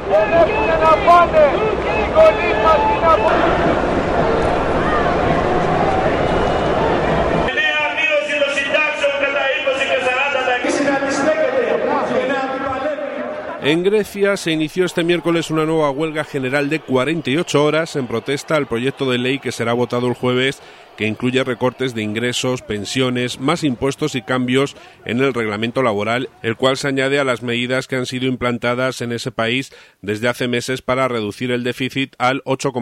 En Grecia se inició este miércoles una nueva huelga general de 48 horas en protesta al proyecto de ley que será votado el jueves, que incluye recortes de ingresos, pensiones, más impuestos y cambios en el reglamento laboral, el cual se añade a las medidas que han sido implantadas en ese país desde hace meses para reducir el déficit al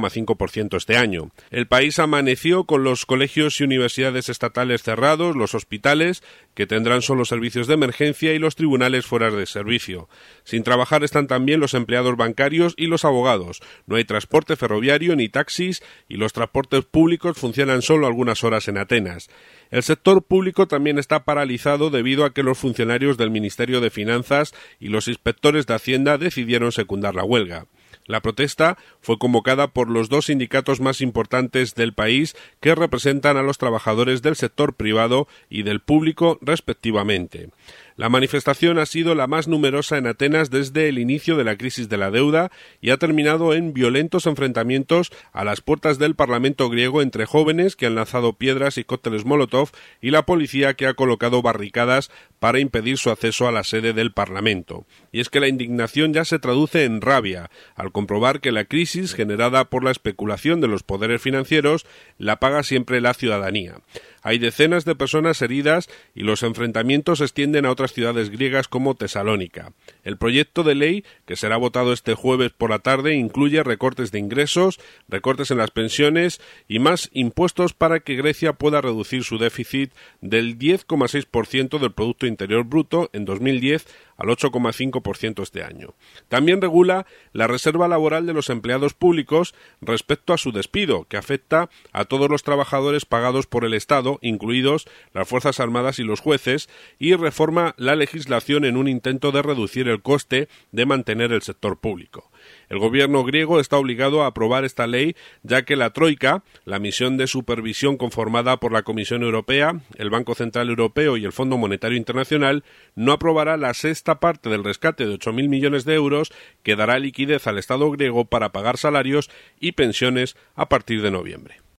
8,5% este año. El país amaneció con los colegios y universidades estatales cerrados, los hospitales, que tendrán solo servicios de emergencia, y los tribunales fuera de servicio. Sin trabajar están también los empleados bancarios y los abogados. No hay transporte ferroviario ni taxis y los transportes públicos funcionan solo algunas horas en Atenas. El sector público también está paralizado debido a que los funcionarios del Ministerio de Finanzas y los inspectores de Hacienda decidieron secundar la huelga. La protesta fue convocada por los dos sindicatos más importantes del país, que representan a los trabajadores del sector privado y del público respectivamente. La manifestación ha sido la más numerosa en Atenas desde el inicio de la crisis de la deuda y ha terminado en violentos enfrentamientos a las puertas del Parlamento griego entre jóvenes que han lanzado piedras y cócteles Molotov y la policía, que ha colocado barricadas para impedir su acceso a la sede del Parlamento. Y es que la indignación ya se traduce en rabia al comprobar que la crisis generada por la especulación de los poderes financieros la paga siempre la ciudadanía. Hay decenas de personas heridas y los enfrentamientos se extienden a otras ciudades griegas como Tesalónica. El proyecto de ley, que será votado este jueves por la tarde, incluye recortes de ingresos, recortes en las pensiones y más impuestos para que Grecia pueda reducir su déficit del 10,6% del Producto Interior Bruto en 2010 al 8,5% este año. También regula la reserva laboral de los empleados públicos respecto a su despido, que afecta a todos los trabajadores pagados por el Estado, incluidos las Fuerzas Armadas y los jueces, y reforma la legislación en un intento de reducir el coste de mantener el sector público. El gobierno griego está obligado a aprobar esta ley, ya que la Troika, la misión de supervisión conformada por la Comisión Europea, el Banco Central Europeo y el Fondo Monetario Internacional, no aprobará la sexta parte del rescate de 8.000 millones de euros que dará liquidez al Estado griego para pagar salarios y pensiones a partir de noviembre.